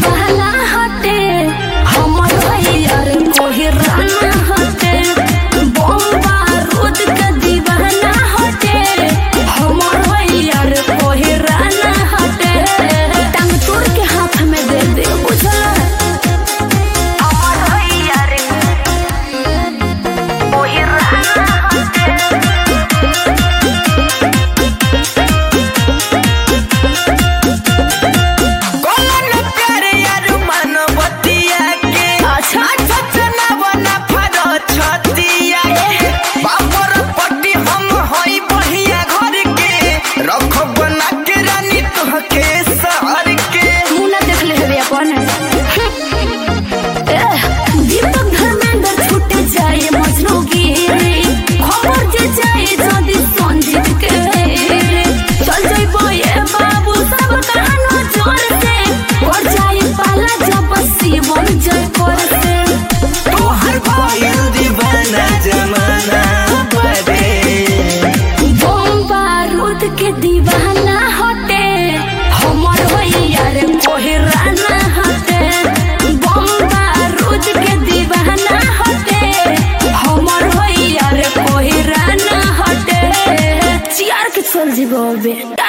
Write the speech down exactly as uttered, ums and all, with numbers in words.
दीवाना हटे हमर भैया रे कोहिराना हटे बम बारूद के दीवाना हटे हमर भैया रे कोहिराना हटे टांग तोड़ के हाथ में दे दे बुझला हमर भैया रे कोहिराना हटे के दीवाना हटे हमर भैया रे कोहिराना हटे बम बारूद के दीवाना हटे हमर भैया रे कोहिराना हटे चियार के चल जीबो बे।